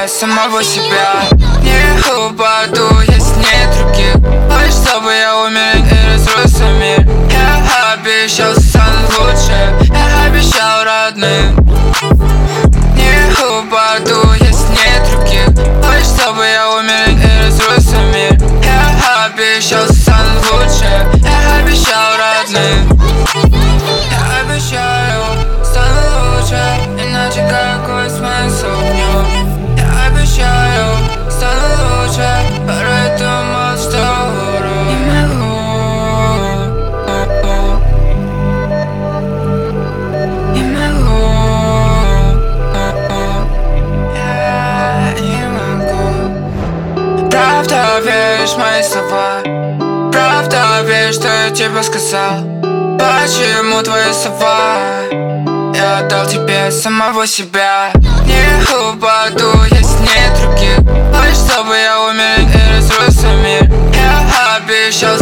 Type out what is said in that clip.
тебе самого себя. Не упаду, если нет руки. Хочешь, чтобы я умер и разросся мир. Я обещал, стану лучше. Я обещал родным. Не упаду, если нет руки. Хочешь, чтобы я умер и разросся мир. Я обещал, стану лучше. Я обещал родным. Я обещаю, стану лучше. Иначе какой смысл в нем? Я обещаю, стану лучше. Порой думал, что урод. Не могу, не могу, я не могу. Правда, веришь в мои слова? Правда, веришь, что я тебе сказал? Почему твои слова? Я отдал тебе самого себя. Не упаду, если нет руки. Хочешь, чтобы я умер и разросся мир. Я обещал,